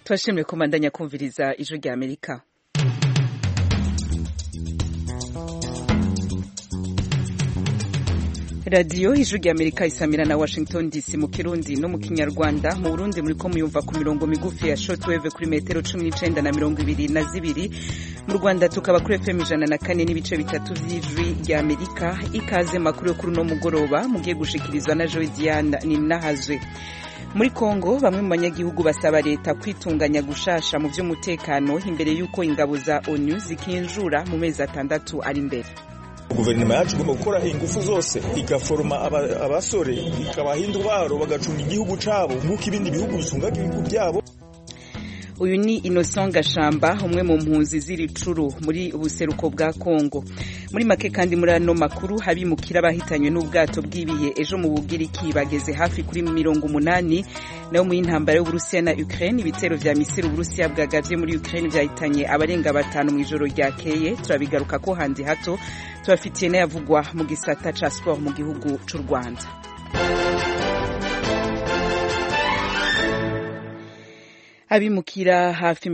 Twashimye kumandanya kumviriza ijwi rya Amerika. Radio ijwi rya Amerika isamira na Washington DC mu Kirundi no mu Kinyarwanda. Mu Burundi muriko muyumva ku mirongo migufi ya shortwave kuri metero 19 na 22. Mu Rwanda tukaba kuri FM 104 n'ibice bitatu vy'ijwi rya Amerika. Ikaze makuru yo kuri no mugoroba mugiye gushikirizwa na Joy Diane Ninahazwe. Muri Kongo bamwe mu banyagihugu basaba leta kwitunganya gushasha mu vy'umutekano imbere yuko ingabo za ONU zikinjura mu mezi 6 ari imbere. Guverinoma yacu igomba gukora ingufu zose igaforoma abasore ikabahinda ubaro bagacunga igihugu cabo nk'uko ibindi bihugu bicunga igihugu byabo. Uyu ni Innocent Gashamba umwe mu mpunzi ziri Curu muri ubuseruko bwa Kongo. Muri make kandi muri ano makuru habimukira bahitanywe n'ubwato bw'ibiye ejo mu Bugiriki bageze hafi kuri 80 nayo mu intambara y'Uburusiya na Ukraine ibitero vya misiri Uburusiya bwagavye muri Ukraine vyahitanye abarenga 5 mu ijoro ryakeye. Turabigaruka ko handi hato tubafitiye n'ayavugwa mu gisata ca sport mu gihugu c'u Rwanda. Abimukira hafi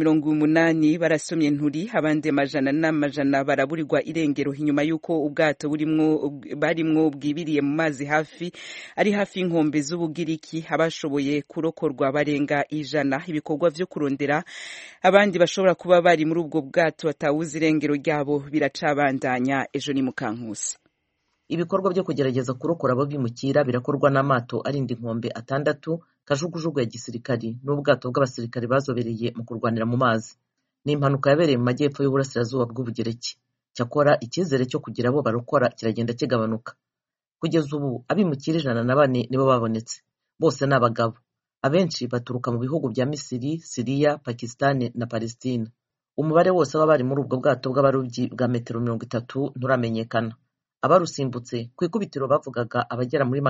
80 barasomye nturi abandi amajana n'amajana baraburirwa irengero inyuma yuko ubwato barimwo bwibiriye mu mazi hafi inkombe z'Ubugiriki abashoboye kurokorwa barenga 100. Ibikorwa vyo kurondera abandi bashobora kuba bari muri ubwo bwato batawuzi irengero ryabo biracabandanya. Ejo ni Mukankusi. Ibikorwa byo kugerageza kurokora ababimukira birakorwa n'amato arinda inkombe 6, kajugujugu ya gisirikari n'ubwato bw'abasirikare bazobereye mu kurwanira mu mazi. Ni impanuka yabereye mu majyepfo y'uburasirazuba bw'Ubugereki. Cyakora icyizere cyo kugira abo barokora kiragenda kigabanuka. Kugeza ubu abimukira 104 nibo babonetse. Bose n'abagabo. Abenshi baturuka mu bihugu bya Misiri, Syria, Pakistan na Palestine. Umubare wose w'abari muri ubwo bwato bw'abarobyi bwa metero 30 nturamenyekana. Abarusimbutse ku ikubitiro bavugaga abagera muri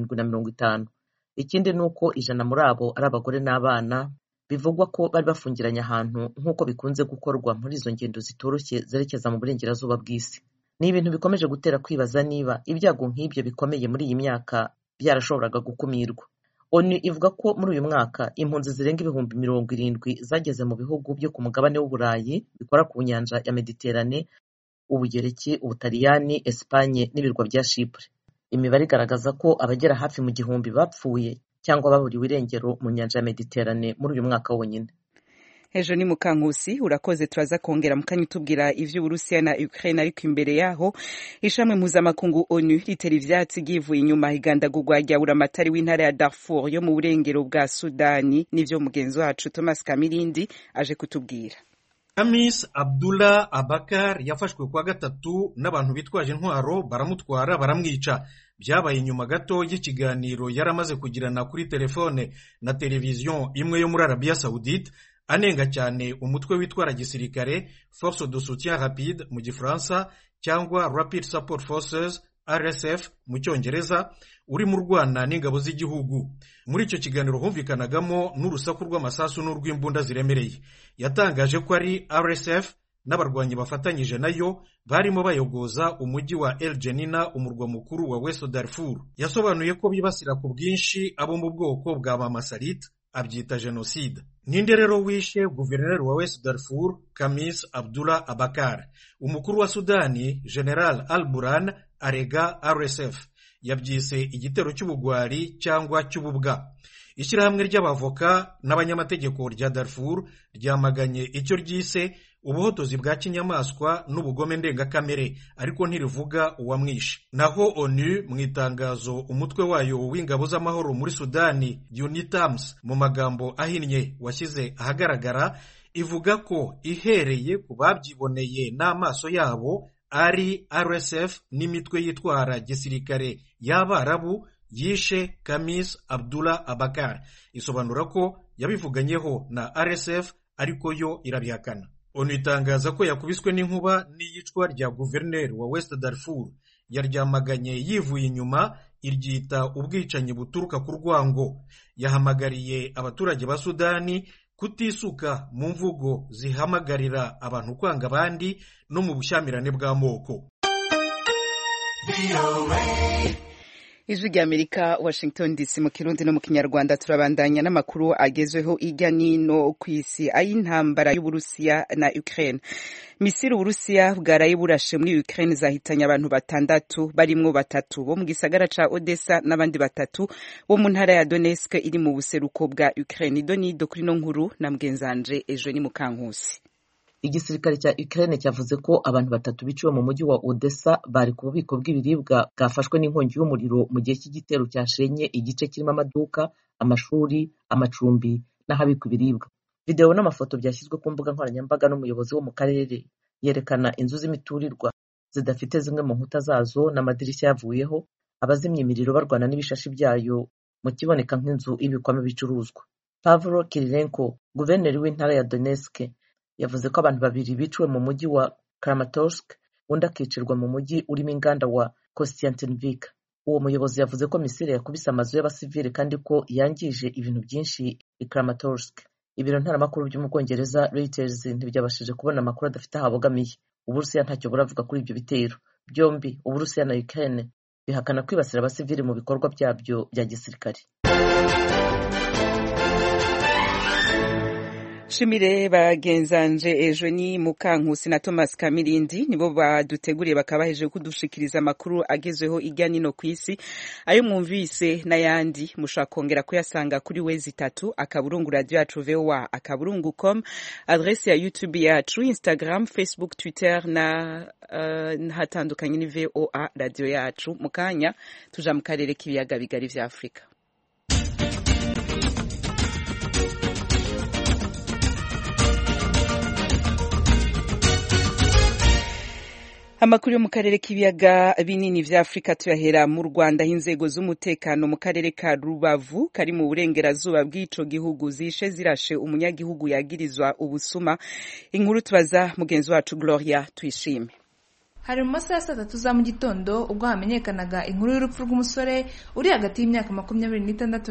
750. Ikindi nuko 100 muri abo ari abagore n'abana, bivugwa ko bari bafungiranye ahantu nk'uko bikunze gukorwa muri izo ngendo zitoroshye zerekeza mu burengerazuba bw'isi. Ni ibintu bikomeje gutera kwibaza niba ibyago nk'ibyo bikomeye muri iyi myaka byarashoboraga gukumirwa. ONU ivuga ko muri uyu mwaka impunzi zirenga 70,000 zageze mu bihugu byo ku mugabane w'Uburayi bikora ku nyanja ya Mediterane, Ubugereki, Ubutaliyani, Espanye n'ibirwa bya Chypre. Imibare igaragaza ko abagera hafi mu 1000 bapfuye cyangwa baburiwe irengero mu nyanja ya Mediterane muri uyu mwaka wonyine. Ejo ni Mukankusi urakoze. Turaza kongera mukanya tubwira ivy'Uburusiya na Ukraine, ariko imbere yaho ishamwe mpuzamakungu ONU ritera ivyatsi givuye inyuma igandagurwa rya buramatari w'intara ya Darfur yo mu burengero bwa Sudani. Nivyo mugenzi wacu Thomas Kamirindi aje kutubwira. Kamis Abdullah Abakar yafashwe kwa gatatu n'abantu bitwaje intwaro baramutwara baramwica. Byabaye nyuma gato y'ikiganiro yaramaze kugirana kuri telefone na televiziyo imwe yo muri Arabia Saoudite, anenga cyane umutwe witwara gisirikare Force de Soutien Rapide mu Gifaransa cyangwa Rapid Support Forces RSF mu Cyongereza, uri mu Rwanda n'ingabo z'igihugu. Muri icyo kiganiro humvikanagamo n'urusaku rw'amasasu n'urw'imbunda ziremereye. Yatangaje ko ari RSF n'abarwanyi bafatanyije nayo barimo bayogoza umujyi wa El Jenina, umurwa mukuru wa West Darfur. Yasobanuye ko bibasira ku bwinshi abo mu bwoko bwa Mamasalit, abyita genocide. Ninde rero wishe guverineri wa West Darfur Kamis Abdullah Abakar? Umukuru wa Sudani General Al-Burhan arega RSF, yabyise igitero cy'ubugwari cyangwa cy'ububwa. Ishyirahamwe ry'abavoka n'abanyamategeko rya Darfur ryamaganye icyo ryise ubuhotozi bwa kinyamaswa n'ubugome ndengakamere, ariko ntirivuga uwamwishe. Naho ONU mu itangazo umutwe wayo w'ingabo z'amahoro muri Sudani UNITAMS mu magambo ahinnye washyize ahagaragara, ivuga ko ihereye ku babyiboneye n'amaso yabo ari RSF n'imitwe yitwara gisirikare y'Abarabu yishe Kamis Abdullah Abakar. Isobanura ko yabivuganyeho na RSF ariko yo irabihakana. ONU itangaza ko yakubiswe n'inkuba n'iyicwa rya guverineri wa West Darfur. Yaryamaganye yivuye inyuma, iryita ubwicanyi buturuka ku rwango. Yahamagariye abaturage ba Sudani kutisuka mu mvugo zihamagarira abantu kwanga abandi no mu bushyamirane bw'amoko. Ijwi ry'Amerika, Washington DC, mu Kirundi no mu Kinyarwanda. Turabandanya n'amakuru agezweho irya nino kw'isi ay'intambara y'Uburusiya na Ukraine. Misiri Uburusiya bwaraye burashe muri Ukraine zahitanye abantu 6 barimwo 3 bo mu gisagara ca Odessa n'abandi 3 bo mu ntara ya Donetsk iri mu buseruko bwa Ukraine. Donido kuri no nkuru na mgenzanje ejo ni Mukankusi. Igisirikare cya Ukraine cyavuze ko abantu 3 biciwe mu mujyi wa Odessa bari ku bubiko bw'ibiribwa bwafashwe n'inkongi y'umuriro mu gihe cy'igitero cyashenye igice kirimo amaduka, amashuri, amacumbi n'ahabikwa ibiribwa. Video n'amafoto byashyizwe ku mbuga nkoranyambaga n'umuyobozi wo mu karere yerekana inzu z'imiturirwa zidafite zimwe mu nkuta zazo n'amadirishya yavuyeho, abazimya imiriro barwana n'ibishashi byayo mu kiboneka nk'inzu ibikwamo ibicuruzwa. Pavlo Kirilenko, guverineri w'intara ya Donetsk, yavuze ko abantu 2 biciwe mu mujyi wa Kramatorsk, undi akicirwa mu mujyi urimo inganda wa Kostiantynivka. Uwo muyobozi yavuze ko Misiri yakubise amazu y'abasivili kandi ko yangije ibintu byinshi i Kramatorsk. Ibiro ntaramakuru byo mu Bwongereza Reuters ntibyabashije kubona amakuru adafite ahabogamiye. Uburusiya ntacyo buravuga kuri ibyo bitero. Byombi Uburusiya na Ukraine bihakana kwibasira abasivili mu bikorwa byabyo bya gisirikare. Shimire bagenzanje ejo ni Mukankusi na Thomas Kamirindi nibo baduteguriye bakabaheje kudushikiriza amakuru agezweho irya nino kw'isi. Ayo mwumvise n'ayandi mushaka kongera kuyasanga kuri wezi 3 akaburungu radio yacu VOA akaburungu.com, adresse ya YouTube yacu, Instagram, Facebook, Twitter na hatandukanye ni VOA radio yacu. Mukanya tuja mu karere k'ibiyaga bigari vya Afrika. Amakuru yo mu karere k'ibiyaga binini vya Afrika tuyahera mu Rwanda. Inzego z'umutekano mu karere ka Rubavu kari mu burengerazuba bw'ico gihugu zishe zirashe umunyagihugu yagirizwa ubusuma. Inkuru tubaza mugenzi wacu Gloria Tuyishime. Hari mu masaha 3 za mu gitondo ubwo hamenyekanaga inkuru y'urupfu rw'umusore uri hagati y'imyaka 26 na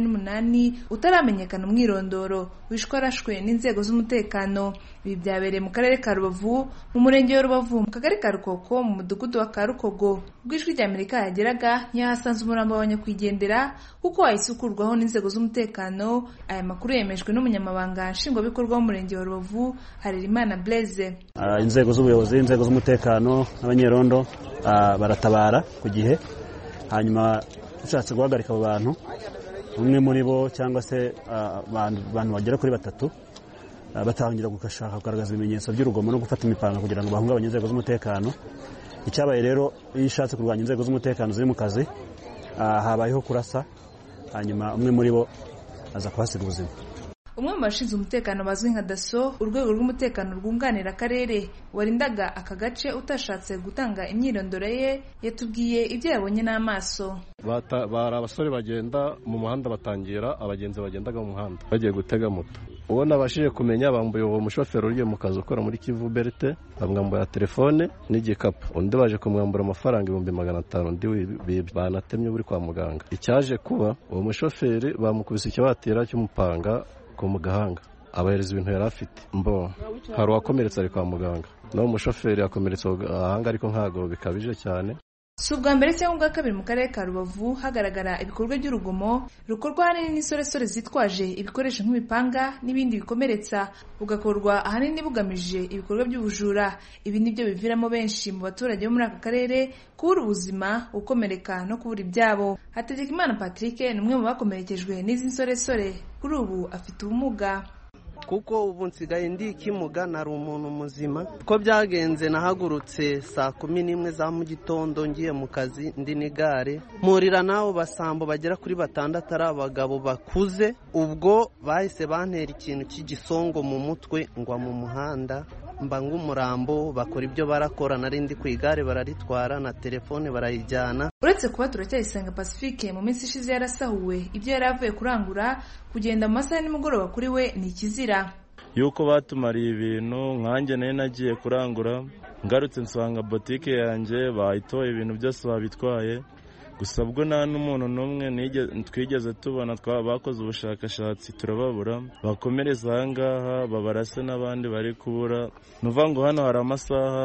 28 utaramenyekana umwirondoro wishwe arashwe n'inzego z'umutekano. Ibi byabereye mu karere ka Rubavu mu murenge wa Rubavu mu kagari ka Rukoko mu mudugudu wa Karukogo. Ubwishwi ry'Amerika yageraga ntiyahasanze umurambo w'abanyakwigendera kuko wahisukurwaho n'inzego z'umutekano. Aya makuru yemejwe n'umunyamabanga nshingwabikorwa w'umurenge wa Rubavu Harerimana Blaise. Inzego z'ubuyobozi, inzego z'umutekano n'abanyerondo baratabara ku gihe, hanyuma ushatse guhagarika abo bantu, umwe muri bo cyangwa se abantu bagera kuri 3 batangira gukashaka kugaragaza ibimenyetso by'urugomo no gufata imipanga kugira ngo bahungabanye inzego z'umutekano. Icyabaye rero iyo ishatse kurwanya inzego z'umutekano ziri mu kazi, habayeho kurasa, hanyuma umwe muri bo aza kuhasiga ubuzima. Umwe mu bashinzwe umutekano bazwi nka DASSO, urwego rw'umutekano rwunganira akarere warindaga aka gace utashatse gutanga imyirondoro ye, yatubwiye ibyo yabonye n'amaso. Bari abasore bagenda mu muhanda batangira abagenzi bagendaga mu muhanda bagiye gutega moto. Uwo nabashije kumenya bambuye uwo mushoferi uri mu kazi ukora muri Kivu Berte, bamwambura telefone n'igikapu. Undi baje kumwambura amafaranga 500 undi banatemye buri kwa muganga. Icyaje kuba uwo mushoferi bamukubise ikibatira cy'umupanga mu gahanga, abahereza ibintu yari afite. Hari uwakomeretse ari kwa muganga, no umushoferi yakomeretse ahanga ariko ntago bikabije cyane. Si ubwa mbere cyangwa ubwa kabiri mu karere ka Rubavu hagaragara ibikorwa by'urugomo rukorwa ahanini n'isoresore zitwaje ibikoresho nk'imipanga n'ibindi bikomeretsa, bugakorwa ahanini bugamije ibikorwa by'ubujura. Ibi nibyo biviramo benshi mu baturage bo muri aka karere kubura ubuzima, gukomereka no kubura ibyabo. Hategekimana Patrick ni umwe mu bakomerekejwe n'izi nsoresore, kuri ubu afite ubumuga. Kuko ubu nsigaye ndi Kimuga, nari umuntu muzima. Ko byagenze nahagurutse saa 11 za mu gitondo ngiye mu kazi ndi n'igare, murira nawo basambo bagera kuri 6 ari abagabo bakuze. Ubwo bahise bantera ikintu cy'igisongo mu mutwe ngwa mu muhanda, mba ng'umurambo. Bakora ibyo barakora, nari ndi ku igare bararitwara na telefone barayijyana. Uretse kuba Turacyayisenga Pacifique mu minsi ishize yarasahuwe ibyo yari avuye kurangura, kugenda mu masaha nimugoroba kuri we ni ikizira. Yuko batumariye ibintu, nkanjye nayo nagiye kurangura, ngarutse nsanga botike yanjye bayitoye ibintu byose babitwaye. Gusa bwo nta n'umuntu n'umwe twigeze tubona, bakoze ubushakashatsi turababura, bakomereza ahangaha babarase n'abandi bari kubura. Nuvuga ngo hano hari amasaha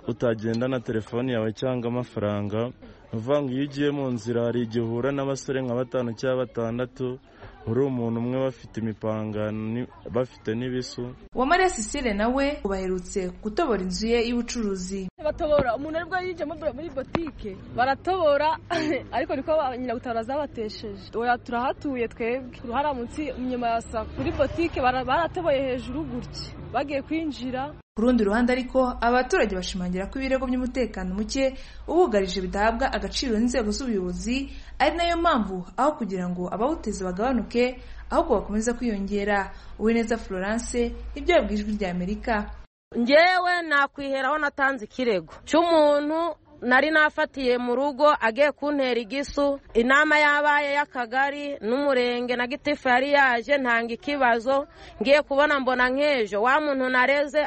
utagenda na telefoni yawe cyangwa amafaranga. uvuga ngo iyo ugiye mu nzira hari igihe uhura n'abasore nka 5 cyangwa 6 uri umuntu umwe bafite imipanga bafite n'ibisu. Uwamariya Cecile nawe baherutse gutobora inzu ye y'ubucuruzi. Batobora umuntu aribwo yije muri botike baratobora ariko niko nyina gutara zabatesheje. Oya turahatuye twebwe haramutse inyuma ya saa kuri botike baratoboye hejuru gutya bagiye kwinjira. Ku rundi ruhande ariko abaturage bashimangira ko ibirego by'umutekano muke ubugarije bidahabwa agaciro n'inzego z'ubuyobozi, ari nayo mpamvu aho kugira ngo abawuteze bagabanuke ahubwo bakomeza kwiyongera. Uwineza Florence ibyo yabwijwe rya Amerika. Ngewe nakwiheraho natanze ikirego cy'umuntu nari nafatiye mu rugo agiye kuntera igisu. Inama yabaye y'akagari n'umurenge na gitifu yari yaje ntanga ikibazo, ngiye kubona mbona nk'ejo wa muntu nareze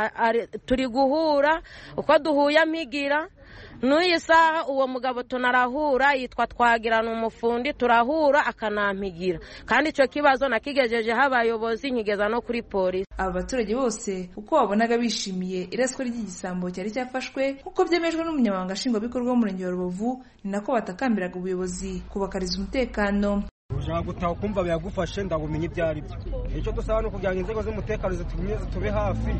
turi guhura. Uko duhuye ampigira n'uyi saha uwo mugabo tunarahura yitwa Twagirana umufundi, turahura akanampigira kandi icyo kibazo nakigejeje abayobozi nkigeza no kuri polisi. Aba baturage bose uko wabonaga bishimiye iraswa ry'igisambo cyari cyafashwe kuko byemejwe n'umunyamabanga nshingwabikorwa w'umurenge wa Rubavu, ni nako batakambiraga ubuyobozi kubakariza umutekano. Ushaka gutaha kumva byagufashe ndabumenya ibyo ari byo. Icyo dusaba no kugira ngo inzego z'umutekano zitube hafi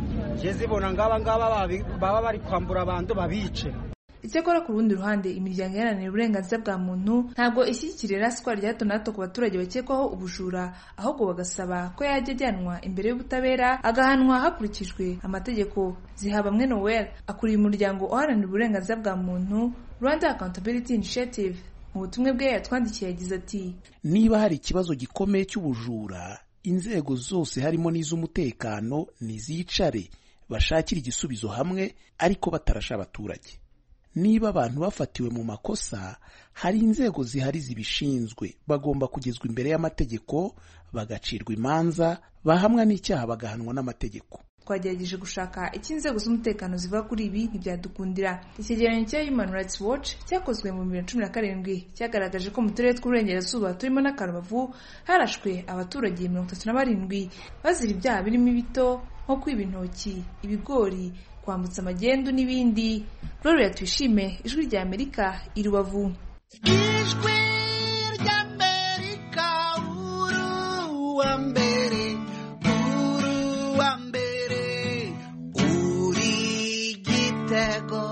zibona ngaba baba bari kwambura abantu babice. Icyakora ku rundi ruhande imiryango iharanira uburenganzira bwa muntu ntabwo ishyigikira iraswa rya hato na hato ku baturage bakekwaho ubujura, ahubwo bagasaba ko yajya ajyanwa imbere y'ubutabera agahanwa hakurikijwe amategeko. Zihabamwe Noel akuriye umuryango uharanira uburenganzira bwa muntu Rwanda Accountability Initiative. Mu butumwa bwe yatwandikiye yagize ati: niba hari ikibazo gikomeye cy'ubujura, inzego zose harimo n'iz'umutekano nizicare bashakira igisubizo hamwe ariko batarasha abaturage. Niba abantu bafatiwe mu makosa, hari inzego zihari zibishinzwe, bagomba kugezwa imbere y'amategeko, bagacirwa imanza, bahamwa n'icyaha bagahanwa n'amategeko. Twagerageje gushaka icyo inzego z'umutekano zivuga kuri ibi ntibyadukundira. Icyegeranyo cya Human Rights Watch cyakozwe mu 2017 cyagaragaje ko mu turere tw'uburengerazuba turimo na Karubavu harashwe abaturage 37 bazira ibyaha birimo ibito nko kwiba intoki, ibigori, kwambutsa amagendu n'ibindi. Gloria Tuyishime, Ijwi rya Amerika, i Rubavu. Ijwi rya Amerika, uruwa mbere, uri Gitego.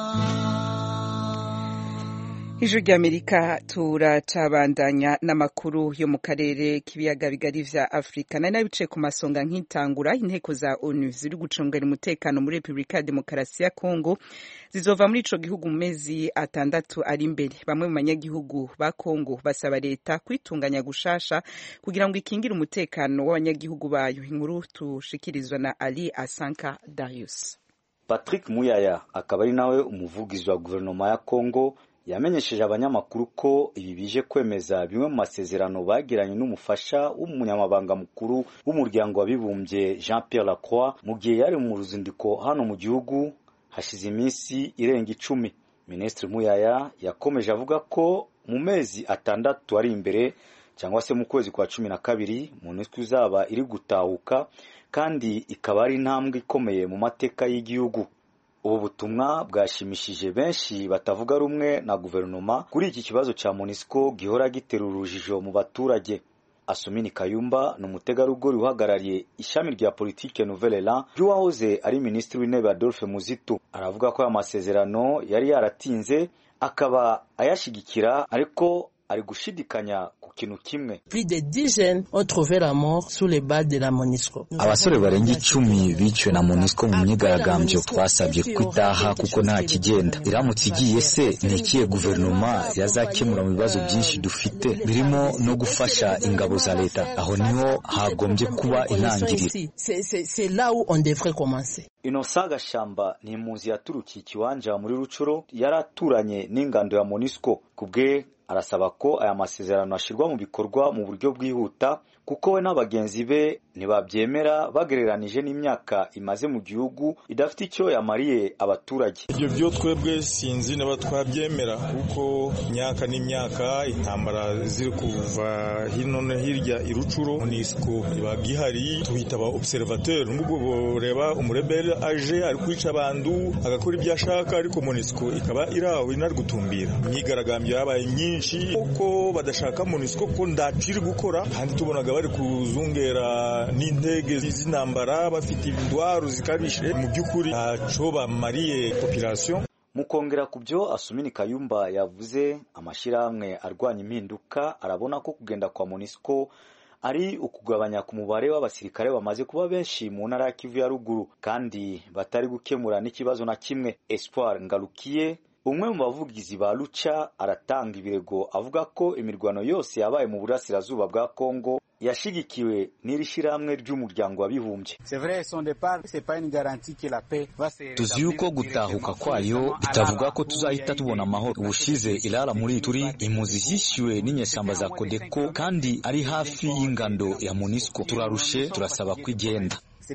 Ijwi rya Amerika turacabandanya n'amakuru yo mu karere k'ibiyaga bigari vya Afrika. Nari nabice ku masonga nk'intangura, inteko za ONU ziri gucungera umutekano muri Republika ya Demokarasi ya Kongo zizova muri ico gihugu mu mezi 6 ari imbere. Bamwe mu banyagihugu ba Kongo basaba leta kwitunganya gushasha kugira ngo ikingire umutekano w'abanyagihugu bayo. Inkuru tushikirizwa na Ali Asanka Darius. Patrick Muyaya akaba ari nawe umuvugizi wa guverinoma ya Kongo yamenyesheje abanyamakuru ko ibi bije kwemeza bimwe mu masezerano bagiranye n'umufasha w'umunyamabanga mukuru w'umuryango w'abibumbye Jean Pierre Lacroix mu gihe yari mu ruzindiko hano mu gihugu hashize iminsi irenga 10. Minisitiri Muyaya yakomeje avuga ko mu mezi 6 ari imbere cyangwa se mu kwezi kwa 12 MONUSCO izaba iri gutahuka kandi ikaba ari intambwe ikomeye mu mateka y'igihugu. Ubu butumwa bwashimishije benshi batavuga rumwe na guverinoma kuri iki kibazo cha MONUSCO gihora gitera urujijo mu baturage. Asumini Kayumba n'umutegarugori uhagarariye ishami rya politique Nouvelle Elan ry'uwahoze ari minisitiri w'intebe Adolphe Muzitu aravuga ko amasezerano yari yaratinze akaba ayashigikira ariko ari gushidikanya ku kintu kimwe. Plus de 10 jeunes ont trouvé la mort sous les balles de la MONUSCO. Abasore barenga 10 biciwe na MONUSCO mu myigaragambyo. Twasabye kwitaha kuko nta kigenda. Iramutse igiye se nikiye guverinoma yazakemura mu bibazo byinshi dufite birimo no gufasha ingabo za leta. Aho niho hagombye kuba intangiriro. C'est là où on devrait commencer. Innocent Gashamba ni impunzi yaturukiye ikiwanja muri Rucuro yaraturanye n'ingando ya MONUSCO. Kubwe arasaba ko aya masezerano ashirwa mu bikorwa mu buryo bwihuta kuko we n'abagenzi be ntibabyemera bagereranije n'imyaka imaze mu gihugu idafite icyo yamariye abaturage. Ibyo byo twebwe sinzi niba twabyemera kuko imyaka n'imyaka intambara ziri kuva hino no hirya irucuro MONUSCO iba gihari tubita aba observateur nubwo boreba umurebere aje ari kwica abantu agakora ibyo ashaka ariko MONUSCO ikaba iraho inari gutumbira. Imyigaragambyo yabaye nyinshi kuko badashaka MONUSCO ko ndaciri gukora kandi tubonaga bari kuzungera n'intege z'intambara bafite indwaro zikabishe mu by'ukuri ntaco bamariye population. Mukongera ku byo Asumini Kayumba yavuze, amashirahamwe arwanya impinduka arabona ko kugenda kwa MONUSCO ari ukugabanya ku mubare w'abasirikare bamaze kuba benshi mu ntara ya Kivu ya ruguru kandi batari gukemura n'ikibazo na kimwe. Espoir Ngarukiye umwe mu bavugizi ba Lucha aratanga ibirego avuga ko imirwano yose yabaye mu burasirazuba bwa Kongo yashigikiwe n'irishirahamwe ry'umuryango w'abibumbye. Tuzi yuko gutahuka kwayo bitavuga ko tuzahita tubona amahoro. Ubushize Ilala muri turi impunzi zishyuwe n'inyeshyamba za Kodeko kandi ari hafi y'ingando ya MONUSCO. Turarushe turasaba kwigenda.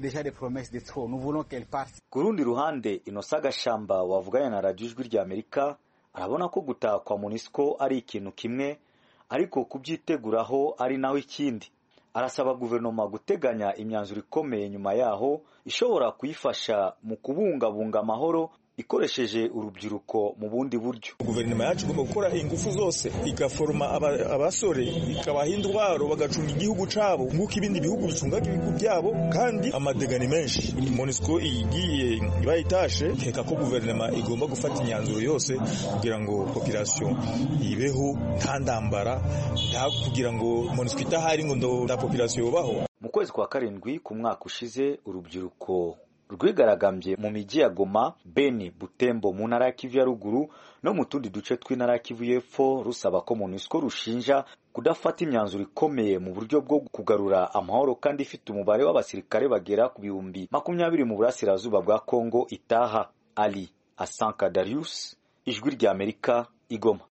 Ku rundi ruhande Innocent Gashamba wavuganye na Radio Ijwi ry'Amerika arabona ko gutaha kwa MONUSCO ari ikintu kimwe ariko kubyiteguraho ari naho ikindi. Arasaba guverinoma guteganya imyanzuro ikomeye nyuma yaho ishobora kuyifasha mu kubungabunga amahoro ikoresheje urubyiruko mu bundi buryo. Guverinoma yacu igomba gukora ingufu zose igaforma abasore ikabahinda ubaro bagacunga igihugu cabo nk'uko ibindi bihugu bicunga ibihugu byabo kandi amadegani menshi. MONUSCO igiye ibayitashe keka ko guverinoma igomba gufata imyanzuro yose kugira ngo population ibeho nta ndambara nta kugira ngo MONUSCO itahari ngo nda population yobaho. Mu kwezi kwa karindwi ku mwaka ushize urubyiruko rwigaragambye mu miji ya Goma, Beni, Butembo mu ntara ya Kivu ya ruguru no mu tundi duce tw'intara ya Kivu y'Epfo rusaba ko MONUSCO rushinja kudafata imyanzuro ikomeye mu buryo bwo kugarura amahoro kandi ifite umubare w'abasirikare bagera ku 20,000 mu burasirazuba bwa Kongo itaha. Ali Asanka Darius, Ijwi ry'Amerika, Igoma.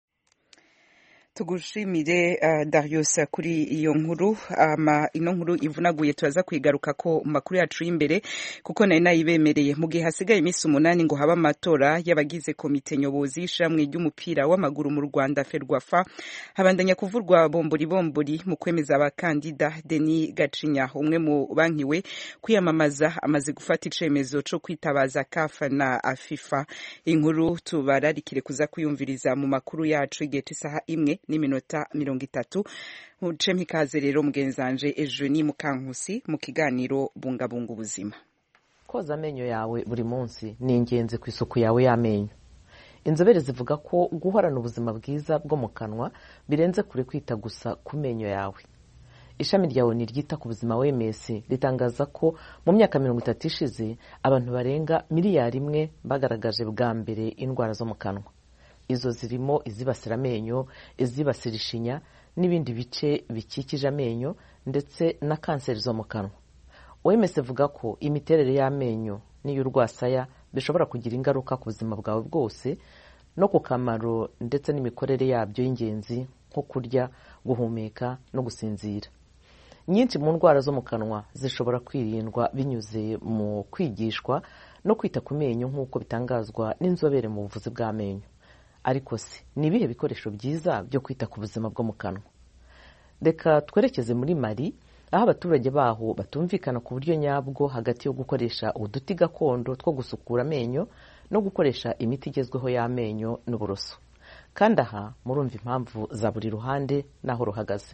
Tugushimire Darius kuri iyo nkuru. Ino nkuru ivunaguye turaza kwigaruka ko makuru yacu y'imbere kuko nari nayibemereye mu gihe hasigaye iminsi 8 ngo haba amatora y'abagize komite nyobozi y'ishamwe ry'umupira w'amaguru mu Rwanda Ferwafa. Habandanya kuvurwa bombori mu kwemeza abakandida. Denis Gacinya umwe mu bankiwe kwiyamamaza amaze gufata icemezo cyo kwitabaza CAF na FIFA. Inkuru tubararikire kuza kuyumviriza mu makuru yacu igihe isaha 1:30 mucemi kaze rero mugenzanje Eugenie Mukankusi mu kiganiro bungabunga ubuzima. Koza amenyo yawe buri munsi ni ingenzi ku isuku yawe y'amenyo. Inzobere zivuga ko guhorana ubuzima bwiza bwo mu kanwa birenze kure kwita gusa ku menyo yawe. Ishami rya ONU ryita ku buzima OMS ritangaza ko mu myaka 30 ishize abantu barenga miliyari 1 bagaragaje bwa mbere indwara zo mu kanwa. Izo zirimo izibasira amenyo, izibasira ishinya n'ibindi bice bikikije amenyo ndetse na kanseri zo mu kanwa. OMS ivuga ko imiterere y'amenyo n'iy'urwasaya bishobora kugira ingaruka ku buzima bwawe bwose no ku kamaro ndetse n'imikorere yabyo y'ingenzi nko kurya, guhumeka no gusinzira. Nyinshi mu ndwara zo mu kanwa zishobora kwirindwa binyuze mu kwigishwa no kwita ku menyo nk'uko bitangazwa n'inzobere mu buvuzi bw'amenyo. Ariko se ni ibihe bikoresho byiza byo kwita ku buzima bwo mu kanwa? Reka twerekeze muri Mali aho abaturage baho batumvikana ku buryo nyabwo hagati yo gukoresha uduti gakondo two gusukura amenyo no gukoresha imiti igezweho y'amenyo n'uburoso. Kandi aha murumva impamvu za buri ruhande naho ruhagaze.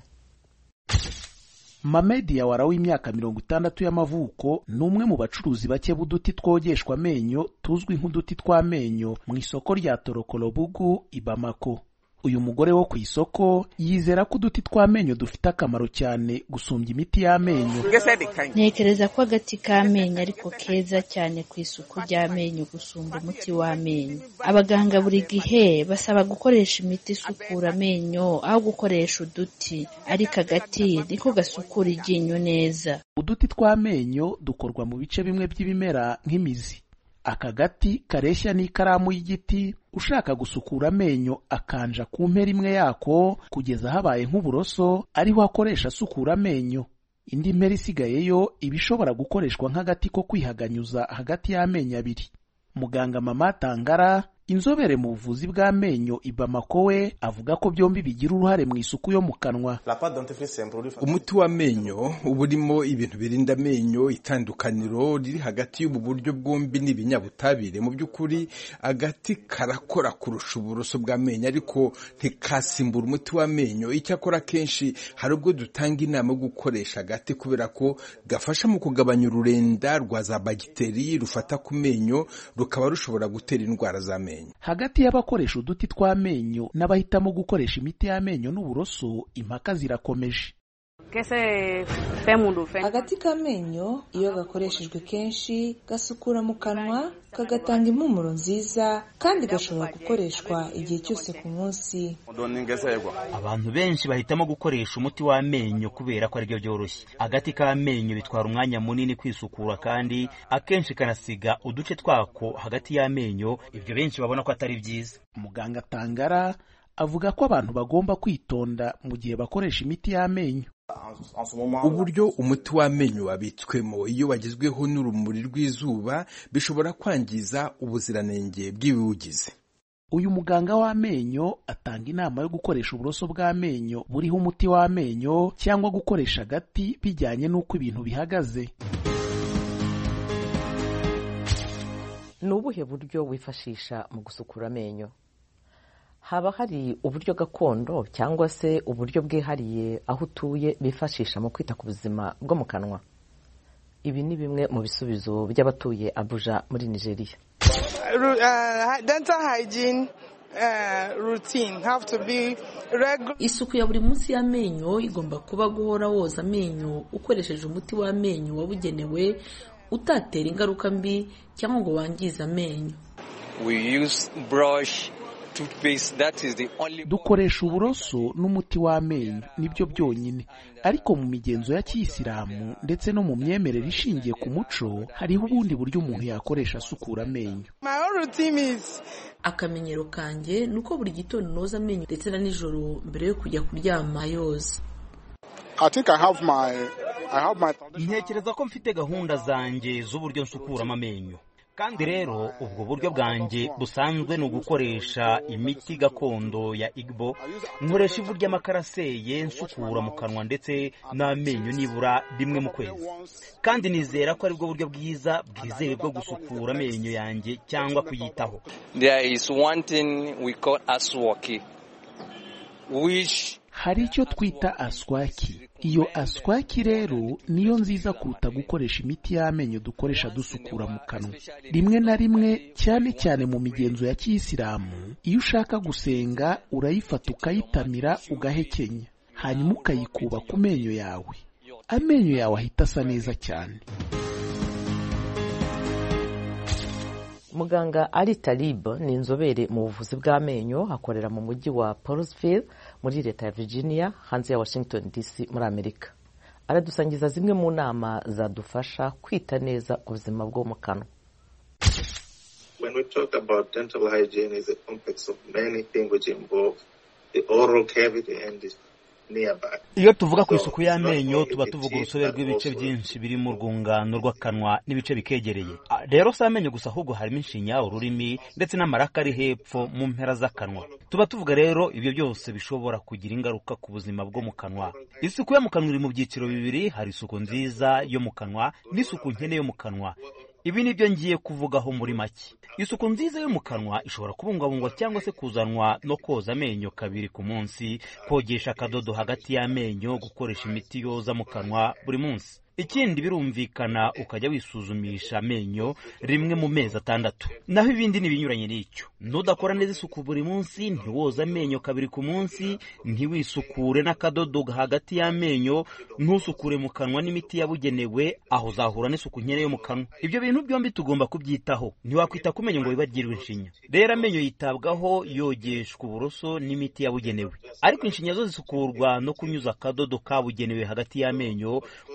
Mamedi Yawara w'imyaka 60 y'amavuko numwe mu bacuruzi bake b'uduti twogeshwa amenyo tuzwi nk'uduti tw'amenyo mu isoko rya Torokolobugu i Bamako. Uyu mugore wo ku isoko yizera ko uduti tw'amenyo dufite akamaro cyane gusumbya imiti y'amenyo. Ntekereza ko agati k'amenyo ariko keza cyane ku isuku ry'amenyo gusumba umuti w'amenyo. Abaganga buri gihe basaba gukoresha imiti isukura amenyo aho gukoresha uduti, ariko agati niko gasukura iryinyo neza. Uduti tw'amenyo dukorwa mu bice bimwe by'ibimera nk'imizi. akagati kareshya n'ikaramu y'igiti, ushaka gusukura amenyo akanja ku mpera imwe yako kugeza habaye nk'uburoso ariho akoresha asukura amenyo. Indi mpera isigayeyo iba ishobora gukoreshwa nk'agati ko kwihaganyuza hagati y'amenyo abiri. Muganga Mama Tangara, inzobere mu buvuzi bw'amenyo i Bamako, we avuga ko byombi bigira uruhare mu isuku yo mu kanwa. Umuti w'amenyo uba urimo ibintu birinda amenyo, itandukaniro riri hagati y'ubu buryo bwombi n'ibinyabutabire. Mu by'ukuri agati karakora kurusha uburoso bw'amenyo, ariko ntikasimbura umuti w'amenyo. Icyakora kenshi hari ubwo dutanga inama yo gukoresha agati kubera ko gafasha mu kugabanya ururenda rwa za bagiteri rufata ku menyo, rukaba rushobora gutera indwara z'amenyo. Hagati y'abakoresha uduti tw'amenyo n'abahitamo gukoresha imiti y'amenyo n'uburoso, impaka zirakomeje. Agati k'amenyo iyo gakoreshejwe kenshi gasukura mu kanwa, kagatanga impumuro nziza, kandi gashobora gukoreshwa igihe cyose ku munsi. Abantu benshi bahitamo gukoresha umuti w'amenyo kubera ko aribyo byoroshye. Agati k'amenyo bitwara umwanya munini kwisukura, kandi akenshi kanasiga uduce twako hagati y'amenyo, ibyo benshi babona ko atari byiza. Muganga Tangara avuga ko abantu bagomba kwitonda mu gihe bakoresha imiti y'amenyo. Uburyo umuti w'amenyo wabitswemo iyo wagizweho n'urumuri rw'izuba bishobora kwangiza ubuziranenge bw'ibiwugize. Uyu muganga w'amenyo atanga inama yo gukoresha uburoso bw'amenyo buriho umuti w'amenyo cyangwa gukoresha agati bijyanye n'uko ibintu bihagaze. Ni ubuhe buryo wifashisha mu gusukura amenyo? Haba hari uburyo gakondo cyangwa se uburyo bwihariye aho utuye bifashisha mu kwita ku buzima bwo mu kanwa? Ibi ni bimwe mu bisubizo by'abatuye Abuja muri Nigeria. Dental hygiene routine have to be regular. Isuku ya buri munsi y'amenyo igomba kuba guhora woza amenyo ukoresheje umuti w'amenyo wabugenewe, utatera ingaruka mbi cyangwa ngo wangize amenyo. We use brush, dukoresha uburoso n'umuti w'amenyo, nibyo byonyine. Ariko mu migenzo ya Kiyisilamu ndetse no mu myemerere ishingiye ku muco, hariho ubundi buryo umuntu yakoresha asukura amenyo. Akamenyero kanjye nuko buri gitondo noza amenyo ndetse na nijoro mbere yo kujya kuryama yoza. Ntekereza ko mfite gahunda zanjye z'uburyo nsukuramo amenyo, kandi rero ubwo buryo bwanjye busanzwe ni ugukoresha imiti gakondo ya Igbo. Nkoresha ivu ry'amakaraseye nsukura mu kanwa ndetse n'amenyo nibura rimwe mu kwezi, kandi nizera ko aribwo buryo bwiza bwizewe bwo gusukura amenyo yanjye cyangwa kuyitaho. There is one thing we call aswaki, which hari icyo twita aswaki. Iyo aswaki rero niyo nziza kuruta gukoresha imiti y'amenyo dukoresha dusukura mu kanwa. Rimwe na rimwe, cyane cyane mu migenzo ya Kiyisilamu, iyo ushaka gusenga urayifata ukayitamira ugahekenya, hanyuma ukayikuba ku menyo yawe. Amenyo yawe ahita asa neza cyane. Muganga Ali Talib ni inzobere mu buvuzi bw'amenyo, akorera mu mujyi wa Paulsville muri leta ya Virginia hanze ya Washington DC muri Amerika. Aradusangiza zimwe mu nama zadufasha kwita neza ku buzima bwo mu kanwa. When we talk about dental hygiene, is a complex of many things which involve the oral cavity and the nearby. Iyo tuvuga ku isuku y'amenyo tuba tuvuga urusobe rw'ibice byinshi biri mu rwungano rw'akanwa n'ibice bikegereye. Rero si amenyo gusa, ahubwo harimo inshinya, ururimi ndetse n'amaraka ari hepfo mu mpera z'akanwa. Tuba tuvuga rero ibyo byose bishobora kugira ingaruka ku buzima bwo mu kanwa. Isuku yo mu kanwa iri mu byiciro bibiri: hari isuku nziza yo mu kanwa n'isuku nkene yo mu kanwa. Ibi nibyo ngiye kuvugaho muri make. Isuku nziza yo mu kanwa ishobora kubungabungwa cyangwa se kuzanwa no koza amenyo kabiri ku munsi, kogesha akadodo hagati y'amenyo, gukoresha imiti yoza mu kanwa buri munsi. Ikindi birumvikana ukajya wisuzumisha amenyo rimwe mu mezi 6. Naho ibindi ni binyuranye n'icyo. Nudakora neza isuku buri munsi, ntiwoza amenyo kabiri ku munsi, ntiwisukure n'akadodo hagati y'amenyo, ntusukure mu kanwa n'imiti yabugenewe, aho uzahura n'isuku nkene yo mu kanwa. Ibyo bintu byombi tugomba kubyitaho. Ntiwakwita ku menyo ngo wibagirwe inshinya. Rero amenyo yitabwaho yogeshwa uburoso n'imiti yabugenewe. Ariko inshinya zo zisukurwa no kunyuza akadodo kabugenewe hagati y'amenyo, kubera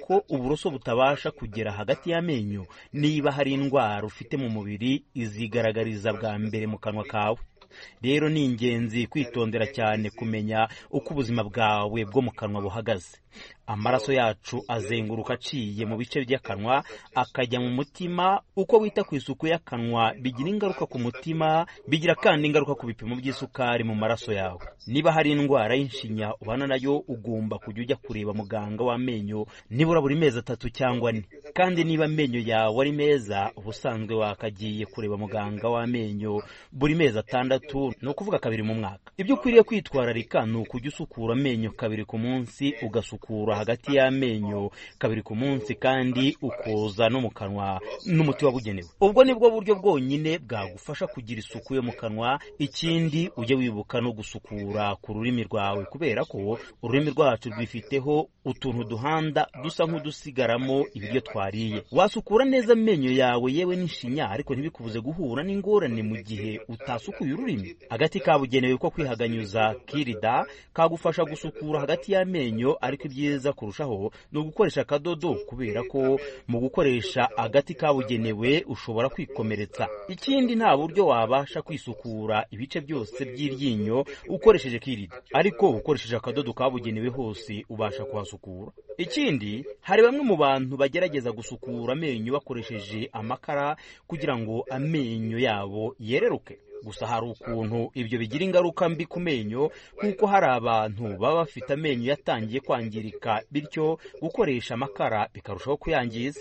ko uburoso butabasha kugera hagati y'amenyo niba hari indwara ufite mu mubiri izigaragariza bwa mbere mu kanwa kawe. Rero ni ingenzi kwitondera cyane kumenya uko ubuzima bwawe bwo mu kanwa buhagaze. Amaraso yacu azenguruka aciye mu bice by'akanwa akajya mu mutima. Uko wita ku isuku y'akanwa bigira ingaruka ku mutima, bigira kandi ingaruka ku bipimo by'isukari mu maraso yawe. Niba hari indwara y'inshinya ubana nayo, ugomba kujya ujya kureba muganga w'amenyo nibura buri mezi 3 cyangwa 4. Kandi niba amenyo yawe ari meza, ubusanzwe wakagiye kureba muganga w'amenyo buri mezi 6, ni ukuvuga 2 mu mwaka. Ibyo ukwiriye kwitwararika ni ukujya usukura amenyo 2 ku munsi, ugasukura hagati y'amenyo 2 ku munsi, kandi ukoza no mu kanwa n'umuti wabugenewe. Ubwo nibwo buryo bwonyine bwagufasha kugira isuku yo mu kanwa. Ikindi ujye wibuka no gusukura ku rurimi rwawe, kubera ko ururimi rwacu rwifiteho utuntu duhanda dusa nk'udusigaramo ibiryo twariye. Wasukura neza amenyo yawe yewe n'ishinya, ariko ntibikubuze guhura n'ingorane mu gihe utasukuye ururimi. Agati kabugenewe ko kwihaganyuza kirida kagufasha gusukura hagati y'amenyo, ariko ibyiza kurushaho ni ugukoresha akadodo, kubera ko mu gukoresha agati kabugenewe ushobora kwikomeretsa. Ikindi, nta buryo wabasha kwisukura ibice byose by'iryinyo ukoresheje kirida, ariko ukoresheje akadodo kabugenewe hose ubasha kuhasukura. Ikindi, hari bamwe mu bantu bagerageza gusukura amenyo bakoresheje amakara kugira ngo amenyo yabo yereruke. Gusa hari ukuntu ibyo bigira ingaruka mbi ku menyo, kuko hari abantu baba bafite amenyo yatangiye kwangirika, bityo gukoresha amakara bikarushaho kuyangiza.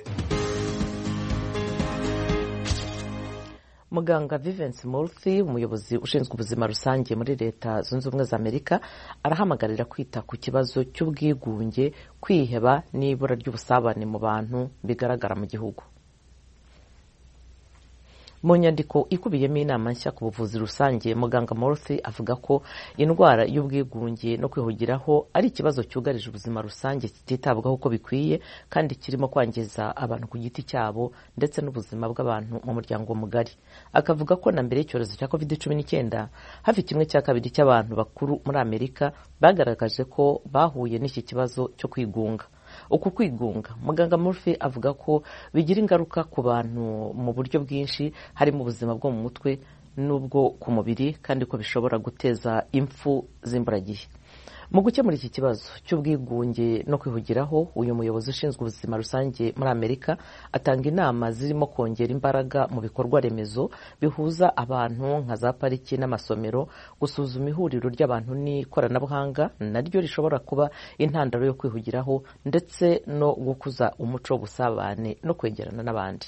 Muganga Vivens Murphy, umuyobozi ushinzwe ubuzima rusange muri Leta Zunze Ubumwe za Amerika, arahamagarira kwita ku kibazo cy'ubwigunge, kwiheba n'ibura ry'ubusabane mu bantu bigaragara mu gihugu. Mu nyandiko ikubiyemo inama nshya ku buvuzi rusange, muganga Murphy avuga ko indwara y'ubwigunge no kwihugiraho ari ikibazo cyugarije ubuzima rusange kititabwaho uko bikwiye, kandi kirimo kwangiza abantu ku giti cyabo ndetse n'ubuzima bw'abantu mu muryango mugari. Akavuga ko na mbere y'icyorezo cya COVID-19 hafi 1/2 cy'abantu bakuru muri Amerika bagaragaje ko bahuye n'iki kibazo cyo kwigunga. Uku kwigunga, muganga Murphy avuga ko bigira ingaruka ku bantu mu buryo bwinshi, harimo ubuzima bwo mu mutwe n'ubwo ku mubiri, kandi ko bishobora guteza impfu z'imburagihe. Mu gukemura iki kibazo cy'ubwigunge no kwihugiraho, uyu muyobozi ushinzwe ubuzima rusange muri Amerika atanga inama zirimo kongera imbaraga mu bikorwa remezo bihuza abantu nka za pariki n'amasomero, gusuzuma ihuriro ry'abantu n'ikoranabuhanga naryo rishobora kuba intandaro yo kwihugiraho, ndetse no gukuza umuco w'ubusabane no kwegerana n'abandi.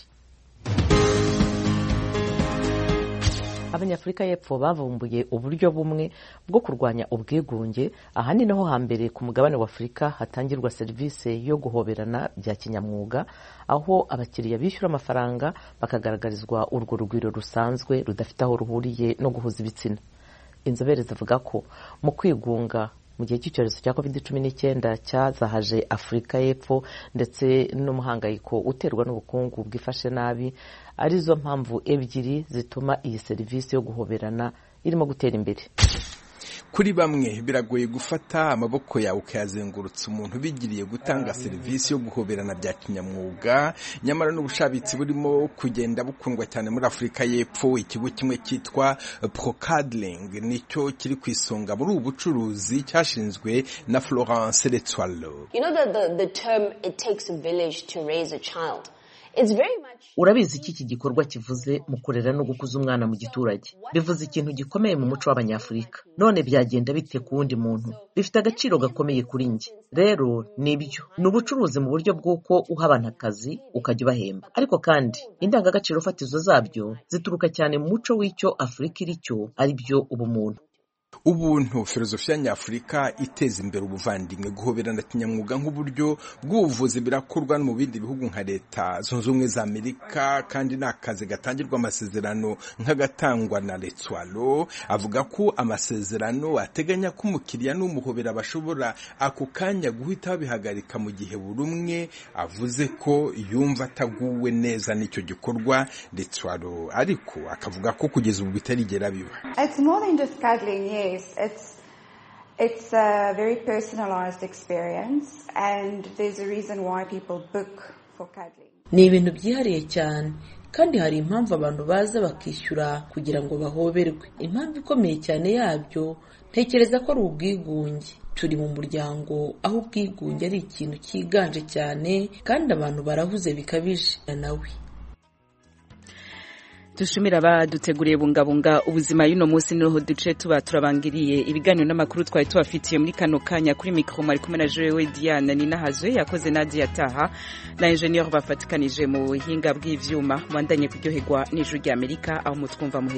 Abanyafurika y'Epfo bavumbuye uburyo bumwe bwo kurwanya ubwigunge, ahanini ho hambere ku mugabane wa Afurika hatangirwa serivisi yo guhoberana bya kinyamwuga, aho abakiriya bishyura amafaranga bakagaragarizwa urwo rugwiro rusanzwe rudafite aho ruhuriye no guhuza ibitsina. Inzobere zivuga ko mu kwigunga mu gihe cy'icyorezo cya COVID-19 cyazahaje Afurika y'Epfo ndetse n'umuhangayiko uterwa n'ubukungu bwifashe nabi, arizo mpamvu ebyiri zituma iyi serivisi yo guhoberana irimo gutera imbere. Kuri bamwe biragoye gufata amaboko yawe ukayazengurutsa umuntu bigiriye gutanga serivisi yo guhoberana bya kinyamwuga, nyamara n'ubushabitsi burimo kugenda bukundwa cyane muri Afurika y'Epfo. Ikigo kimwe cyitwa Procadling nicyo kiri ku isonga muri ubu bucuruzi, cyashinzwe na Florence Letwalo. You know the term it takes a village to raise a child. Urabizi iki gikorwa kivuze mu kurera no gukuza umwana mu giturage. Bivuze ikintu gikomeye mu muco w'Abanyafurika. None byagenda bite ku wundi muntu? Bifite agaciro gakomeye kuri njye. Rero nibyo, ni ubucuruzi mu buryo bw'uko uha abantu akazi ukajya ubahemba. Ariko kandi indangagaciro fatizo zabyo zituruka cyane mu muco w'icyo Afurika iri cyo, ari byo ubumuntu. Ubuntu, filozofiya nyafurika iteza imbere ubuvandimwe, guhoberana kinyamwuga nk'uburyo bw'ubuvuzi birakorwa no mu bindi bihugu nka Leta Zunze Ubumwe za Amerika, kandi n'akazi gatangirwa amasezerano nk'agatangwa na Letwalo. Avuga ko amasezerano ateganya ko umukiriya n'umuhobera bashobora ako kanya guhita babihagarika mu gihe buri umwe avuze ko yumva ataguwe neza n'icyo gikorwa. Letwalo ariko akavuga ko kugeza ubu bitarigera biba. It's more than just cuddling, yes. It's a very personalized experience and there's a reason why people book for cuddling. Ni ibintu byihariye cyane kandi hari impamvu abantu baza bakishyura kugira ngo bahoberwe. Impamvu ikomeye cyane yabyo ntekereza ko ari ubwigunge. Turi mu muryango aho ubwigunge ari ikintu cyiganje cyane kandi abantu barahuze bikabije nawe. Dushimira abaduteguriye bungabunga ubuzima y'uno munsi niho duce tuba turabangiriye ibiganiro n'amakuru twari tubafitiye muri kano kanya kuri mikro mari kumwe na Jewe Diana Ninahazwe yakoze Nadia Taha na engineer bafatikanije mu buhinga bw'ivyuma mwandanye kuryoherwa n'ijuru ry'Amerika aho mutwumva